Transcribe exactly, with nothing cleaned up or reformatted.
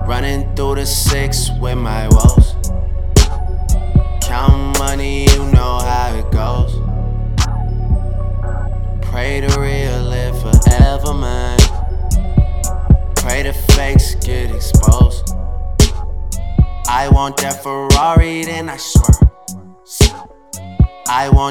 Running through the six with my woes. Count money, you know how it goes. Pray the real live forever, man. Pray the fakes get exposed. I want that Ferrari, then I swear I want